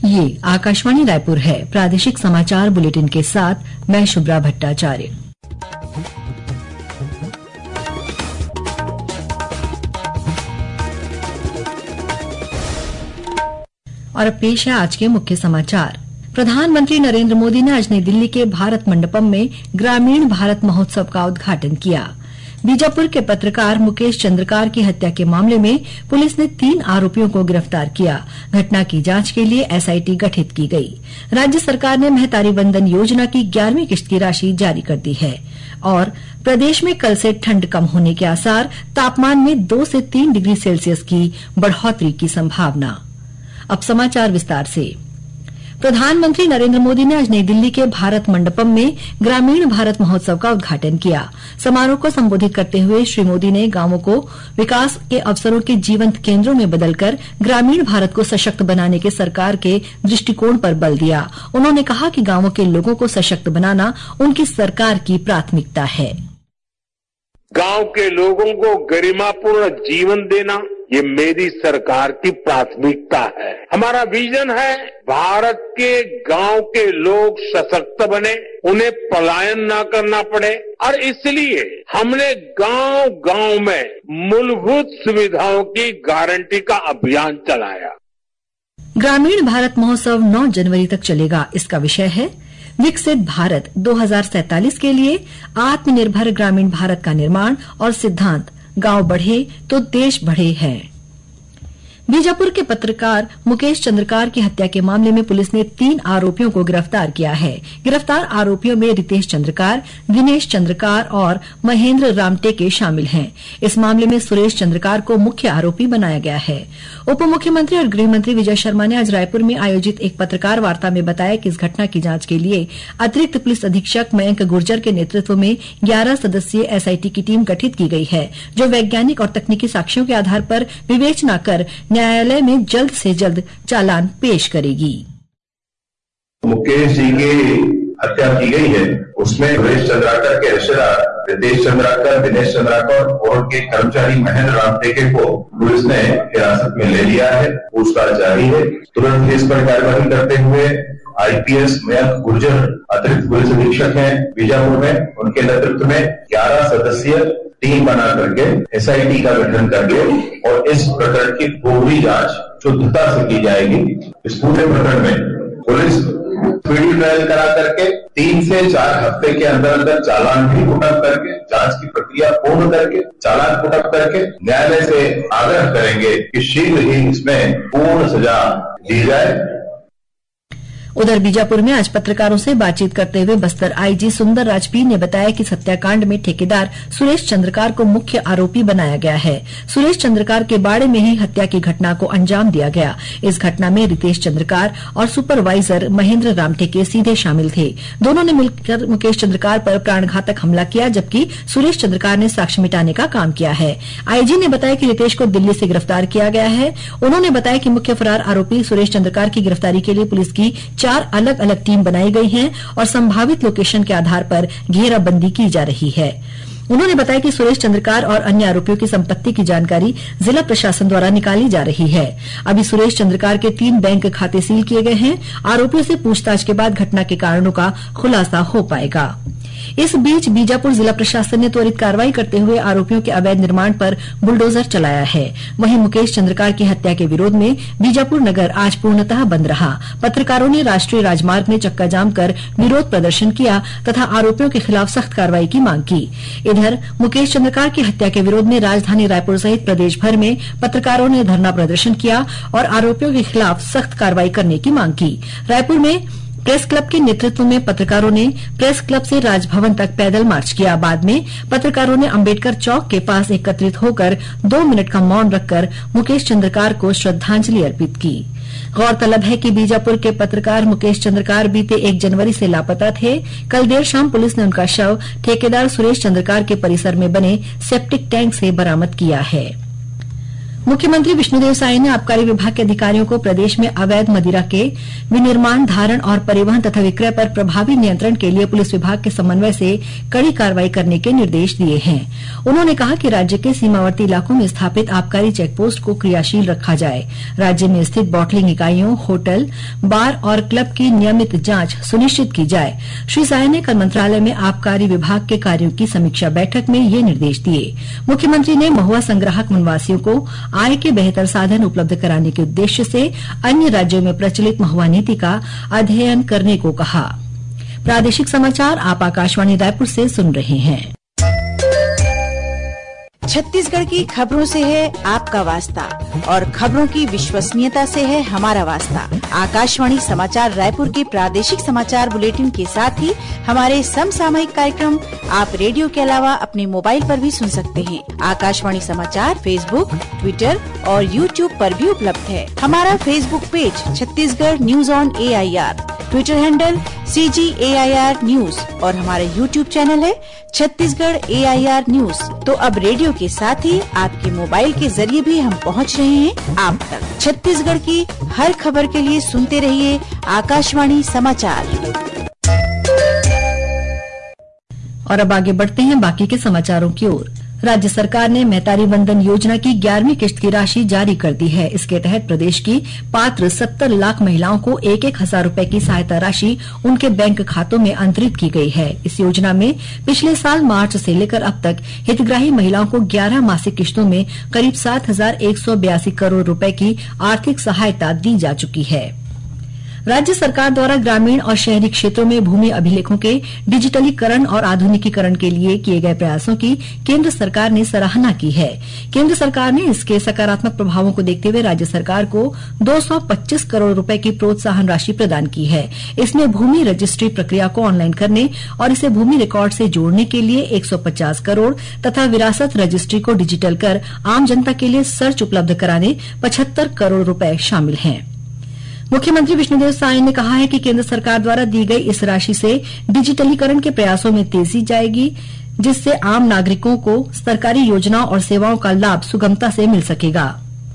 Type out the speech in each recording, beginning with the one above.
ये आकाशवाणी रायपुर है। प्रादेशिक समाचार बुलेटिन के साथ मैं शुभ्रा भट्टाचार्य। और अब पेश है आज के मुख्य समाचार। प्रधानमंत्री नरेंद्र मोदी ने आज नई दिल्ली के भारत मंडपम में ग्रामीण भारत महोत्सव का उद्घाटन किया। बीजापुर के पत्रकार मुकेश चंद्रकार की हत्या के मामले में पुलिस ने 3 आरोपियों को गिरफ्तार किया। घटना की जांच के लिए एसआईटी गठित की गई। राज्य सरकार ने महतारी वंदन योजना की 11वीं किश्त की राशि जारी कर दी है। और प्रदेश में कल से ठंड कम होने के आसार, तापमान में 2 से 3 डिग्री सेल्सियस की बढ़ोतरी की संभावना। अब समाचार विस्तार से। प्रधानमंत्री नरेंद्र मोदी ने आज नई दिल्ली के भारत मंडपम में ग्रामीण भारत महोत्सव का उद्घाटन किया। समारोह को संबोधित करते हुए श्री मोदी ने गांवों को विकास के अवसरों के जीवंत केंद्रों में बदलकर ग्रामीण भारत को सशक्त बनाने के सरकार के दृष्टिकोण पर बल दिया। उन्होंने कहा कि गांवों के लोगों को सशक्त बनाना उनकी सरकार की प्राथमिकता है। गांव के लोगों को गरिमापूर्ण जीवन देना ये मेरी सरकार की प्राथमिकता है। हमारा विजन है भारत के गांव के लोग सशक्त बने, उन्हें पलायन ना करना पड़े और इसलिए हमने गांव गांव में मूलभूत सुविधाओं की गारंटी का अभियान चलाया। ग्रामीण भारत महोत्सव 9 जनवरी तक चलेगा। इसका विषय है विकसित भारत 2047 के लिए आत्मनिर्भर ग्रामीण भारत का निर्माण और सिद्धांत गांव बढ़े तो देश बढ़े है। बीजापुर के पत्रकार मुकेश चंद्रकार की हत्या के मामले में पुलिस ने 3 आरोपियों को गिरफ्तार किया है। गिरफ्तार आरोपियों में रितेश चंद्रकार, दिनेश चंद्रकार और महेंद्र रामटेके शामिल हैं। इस मामले में सुरेश चंद्रकार को मुख्य आरोपी बनाया गया है। उप मुख्यमंत्री और गृह मंत्री विजय शर्मा ने आज रायपुर में आयोजित एक पत्रकार वार्ता में बताया कि इस घटना की जांच के लिए अतिरिक्त पुलिस अधीक्षक मयंक गुर्जर के नेतृत्व में 11 सदस्यीय एसआईटी की टीम गठित की गई है, जो वैज्ञानिक और तकनीकी साक्ष्यों के आधार पर विवेचना कर न्यायालय में जल्द से जल्द चालान पेश करेगी। मुकेश जी की हत्या की गई है, उसमें सुरेश चंद्राकर के रिश्तेदार रितेश चंद्राकर, दिनेश चंद्राकर और के कर्मचारी महेंद्र रामटेके को पुलिस ने हिरासत में ले लिया है। पूछताछ जारी है। तुरंत इस पर कार्रवाई करते हुए आईपीएस मयंक गुर्जर अतिरिक्त पुलिस अधीक्षक हैं बीजापुर में, उनके नेतृत्व में 11 सदस्यीय टीम बना करके एसआईटी का गठन करके और इस प्रकरण की पूरी जांच शुद्धता से की जाएगी। इस पूरे प्रकरण में पुलिस स्पीडी ट्रायल करा करके 3 से 4 हफ्ते के अंदर अंदर चालान भी पुटअप करके जांच की प्रक्रिया पूर्ण करके चालान पुटअप करके न्यायालय से आग्रह करेंगे कि शीघ्र ही इसमें पूर्ण सजा दी जाए। उधर बीजापुर में आज पत्रकारों से बातचीत करते हुए बस्तर आईजी सुंदर राजपीर ने बताया कि इस हत्याकांड में ठेकेदार सुरेश चंद्रकार को मुख्य आरोपी बनाया गया है। सुरेश चंद्रकार के बाड़े में ही हत्या की घटना को अंजाम दिया गया। इस घटना में रितेश चंद्रकार और सुपरवाइजर महेंद्र रामटेके सीधे शामिल थे। दोनों ने मिलकर मुकेश चंद्रकार पर प्राणघातक हमला किया, जबकि सुरेश चंद्रकार ने साक्ष्य मिटाने का काम किया है। आईजी ने बताया कि रितेश को दिल्ली से गिरफ्तार किया गया है। उन्होंने बताया कि मुख्य फरार आरोपी सुरेश चंद्रकार की गिरफ्तारी के लिए पुलिस की 4 अलग अलग टीम बनाई गई हैं और संभावित लोकेशन के आधार पर घेराबंदी की जा रही है। उन्होंने बताया कि सुरेश चंद्रकार और अन्य आरोपियों की संपत्ति की जानकारी जिला प्रशासन द्वारा निकाली जा रही है। अभी सुरेश चंद्रकार के 3 बैंक खाते सील किए गए हैं। आरोपियों से पूछताछ के बाद घटना के कारणों का खुलासा हो पाएगा। इस बीच बीजापुर जिला प्रशासन ने त्वरित कार्रवाई करते हुए आरोपियों के अवैध निर्माण पर बुलडोजर चलाया है। वहीं मुकेश चंद्रकार की हत्या के विरोध में बीजापुर नगर आज पूर्णतः बंद रहा। पत्रकारों ने राष्ट्रीय राजमार्ग में चक्का जाम कर विरोध प्रदर्शन किया तथा आरोपियों के खिलाफ सख्त कार्रवाई की मांग की। इधर मुकेश चंद्रकार की हत्या के विरोध में राजधानी रायपुर सहित प्रदेश भर में पत्रकारों ने धरना प्रदर्शन किया और आरोपियों के खिलाफ सख्त कार्रवाई करने की मांग की। रायपुर में प्रेस क्लब के नेतृत्व में पत्रकारों ने प्रेस क्लब से राजभवन तक पैदल मार्च किया। बाद में पत्रकारों ने अंबेडकर चौक के पास एकत्रित होकर 2 मिनट का मौन रखकर मुकेश चंद्रकार को श्रद्धांजलि अर्पित की। गौरतलब है कि बीजापुर के पत्रकार मुकेश चंद्रकार बीते 1 जनवरी से लापता थे। कल देर शाम पुलिस ने उनका शव ठेकेदार सुरेश चंद्रकार के परिसर में बने सेप्टिक टैंक से बरामद किया है। मुख्यमंत्री विष्णुदेव साय ने आबकारी विभाग के अधिकारियों को प्रदेश में अवैध मदिरा के विनिर्माण, धारण और परिवहन तथा विक्रय पर प्रभावी नियंत्रण के लिए पुलिस विभाग के समन्वय से कड़ी कार्रवाई करने के निर्देश दिए हैं। उन्होंने कहा कि राज्य के सीमावर्ती इलाकों में स्थापित आबकारी चेकपोस्ट को क्रियाशील रखा जाए। राज्य में स्थित बॉटलिंग इकाइयों, होटल, बार और क्लब की नियमित जांच सुनिश्चित की जाए। श्री साय ने कल मंत्रालय में आबकारी विभाग के कार्यों की समीक्षा बैठक में ये निर्देश दिए। मुख्यमंत्री ने महुआ संग्राहक वनवासियों को आय के बेहतर साधन उपलब्ध कराने के उद्देश्य से अन्य राज्यों में प्रचलित महुआ नीति का अध्ययन करने को कहा। प्रादेशिक समाचार आप आकाशवाणी रायपुर से सुन रहे हैं। छत्तीसगढ़ की खबरों से है आपका वास्ता और खबरों की विश्वसनीयता से है हमारा वास्ता। आकाशवाणी समाचार रायपुर के प्रादेशिक समाचार बुलेटिन के साथ ही हमारे समसामयिक कार्यक्रम आप रेडियो के अलावा अपने मोबाइल पर भी सुन सकते हैं। आकाशवाणी समाचार फेसबुक, ट्विटर और यूट्यूब पर भी उपलब्ध है। हमारा Facebook page Chhattisgarh news on AIR, Twitter handle CGAIR news और हमारा यूट्यूब चैनल है छत्तीसगढ़ AIR न्यूज। तो अब रेडियो के साथ ही आपके मोबाइल के जरिए भी हम पहुंच रहे हैं आप तक। छत्तीसगढ़ की हर खबर के लिए सुनते रहिए आकाशवाणी समाचार। और अब आगे बढ़ते हैं बाकी के समाचारों की ओर। राज्य सरकार ने मैतारी वंदन योजना की 11वीं किश्त की राशि जारी कर दी है। इसके तहत प्रदेश की पात्र 70 लाख महिलाओं को 1-1 हजार रूपये की सहायता राशि उनके बैंक खातों में अंतरित की गई है। इस योजना में पिछले साल मार्च से लेकर अब तक हितग्राही महिलाओं को 11 मासिक किश्तों में करीब 7,182 करोड़ रूपये की आर्थिक सहायता दी जा चुकी है। राज्य सरकार द्वारा ग्रामीण और शहरी क्षेत्रों में भूमि अभिलेखों के डिजिटलीकरण और आधुनिकीकरण के लिए किए गए प्रयासों की केंद्र सरकार ने सराहना की है। केंद्र सरकार ने इसके सकारात्मक प्रभावों को देखते हुए राज्य सरकार को 225 करोड़ रूपये की प्रोत्साहन राशि प्रदान की है। इसमें भूमि रजिस्ट्री प्रक्रिया को ऑनलाइन करने और इसे भूमि रिकॉर्ड से जोड़ने के लिए 150 करोड़ तथा विरासत रजिस्ट्री को डिजिटल कर आम जनता के लिए सर्च उपलब्ध कराने 75 करोड़ रूपये शामिल हैं। मुख्यमंत्री विष्णुदेव साय ने कहा है कि केंद्र सरकार द्वारा दी गई इस राशि से डिजिटलीकरण के प्रयासों में तेजी जाएगी, जिससे आम नागरिकों को सरकारी योजनाओं और सेवाओं का लाभ सुगमता से मिल सकेगा।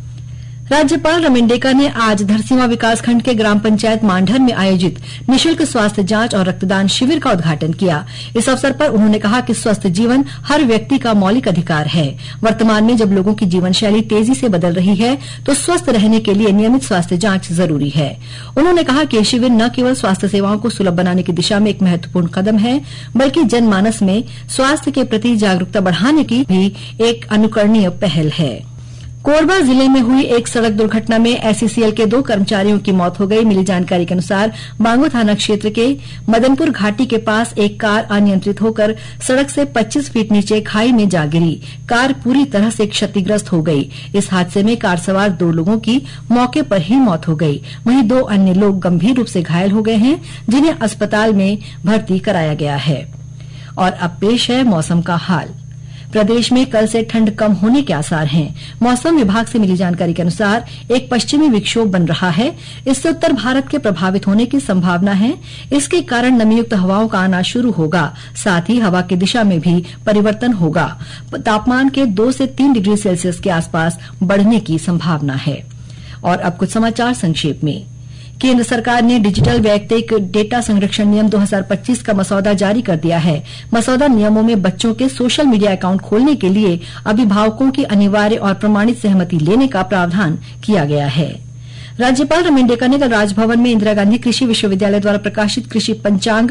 राज्यपाल रमेंडेका ने आज धरसींवा विकासखंड के ग्राम पंचायत मांढर में आयोजित निःशुल्क स्वास्थ्य जांच और रक्तदान शिविर का उद्घाटन किया। इस अवसर पर उन्होंने कहा कि स्वस्थ जीवन हर व्यक्ति का मौलिक अधिकार है। वर्तमान में जब लोगों की जीवन शैली तेजी से बदल रही है तो स्वस्थ रहने के लिए नियमित स्वास्थ्य जांच जरूरी है। उन्होंने कहा कि यह शिविर न केवल स्वास्थ्य सेवाओं को सुलभ बनाने की दिशा में एक महत्वपूर्ण कदम है, बल्कि जनमानस में स्वास्थ्य के प्रति जागरूकता बढ़ाने की भी एक अनुकरणीय पहल है। कोरबा जिले में हुई एक सड़क दुर्घटना में SCCL के 2 कर्मचारियों की मौत हो गई। मिली जानकारी के अनुसार बांगो थाना क्षेत्र के मदनपुर घाटी के पास एक कार अनियंत्रित होकर सड़क से 25 फीट नीचे खाई में जा गिरी। कार पूरी तरह से क्षतिग्रस्त हो गई। इस हादसे में कार सवार 2 लोगों की मौके पर ही मौत हो गई। वहीं 2 अन्य लोग गंभीर रूप से घायल हो गए हैं, जिन्हें अस्पताल में भर्ती कराया गया है। और अब पेश है मौसम का हाल। प्रदेश में कल से ठंड कम होने के आसार हैं। मौसम विभाग से मिली जानकारी के अनुसार एक पश्चिमी विक्षोभ बन रहा है। इससे उत्तर भारत के प्रभावित होने की संभावना है। इसके कारण नमीयुक्त हवाओं का आना शुरू होगा। साथ ही हवा की दिशा में भी परिवर्तन होगा। तापमान के 2 से 3 डिग्री सेल्सियस के आसपास बढ़ने की संभावना है। और अब कुछ समाचार संक्षेप में। केंद्र सरकार ने डिजिटल वैयक्तिक डेटा संरक्षण नियम 2025 का मसौदा जारी कर दिया है। मसौदा नियमों में बच्चों के सोशल मीडिया अकाउंट खोलने के लिए अभिभावकों की अनिवार्य और प्रमाणित सहमति लेने का प्रावधान किया गया है। राज्यपाल रमेंडेका ने कल राजभवन में इंदिरा गांधी कृषि विश्वविद्यालय द्वारा प्रकाशित कृषि पंचांग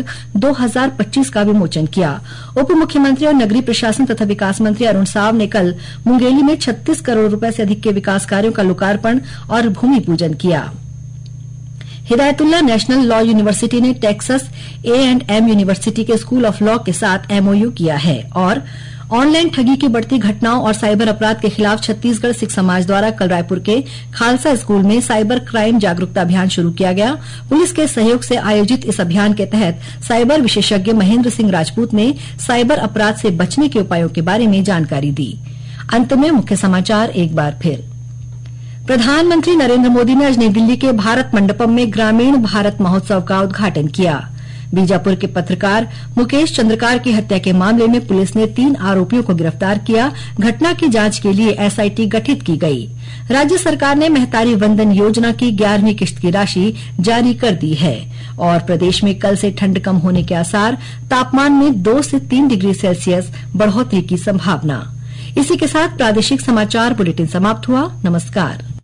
2025 का विमोचन किया। उप मुख्यमंत्री और नगरीय प्रशासन तथा विकास मंत्री अरुण साव ने कल मुंगेली में 36 करोड़ रूपये से अधिक के विकास कार्यों का लोकार्पण और भूमि पूजन किया। हिदायतुल्लाह नेशनल लॉ यूनिवर्सिटी ने टेक्सास A&M यूनिवर्सिटी के स्कूल ऑफ लॉ के साथ MOU किया है। और ऑनलाइन ठगी की बढ़ती घटनाओं और साइबर अपराध के खिलाफ छत्तीसगढ़ सिख समाज द्वारा कल रायपुर के खालसा स्कूल में साइबर क्राइम जागरूकता अभियान शुरू किया गया। पुलिस के सहयोग से आयोजित इस अभियान के तहत साइबर विशेषज्ञ महेंद्र सिंह राजपूत ने साइबर अपराध से बचने के उपायों के बारे में जानकारी दी। अंत में मुख्य समाचार एक बार फिर। प्रधानमंत्री नरेंद्र मोदी ने आज नई दिल्ली के भारत मंडपम में ग्रामीण भारत महोत्सव का उद्घाटन किया। बीजापुर के पत्रकार मुकेश चंद्रकार की हत्या के मामले में पुलिस ने 3 आरोपियों को गिरफ्तार किया। घटना की जांच के लिए एसआईटी गठित की गई। राज्य सरकार ने महतारी वंदन योजना की 11वीं किश्त की राशि जारी कर दी है और प्रदेश में कल से ठंड कम होने के आसार, तापमान में 2 से 3 डिग्री सेल्सियस बढ़ोतरी की संभावना। इसी के साथ प्रादेशिक समाचार बुलेटिन समाप्त हुआ। नमस्कार।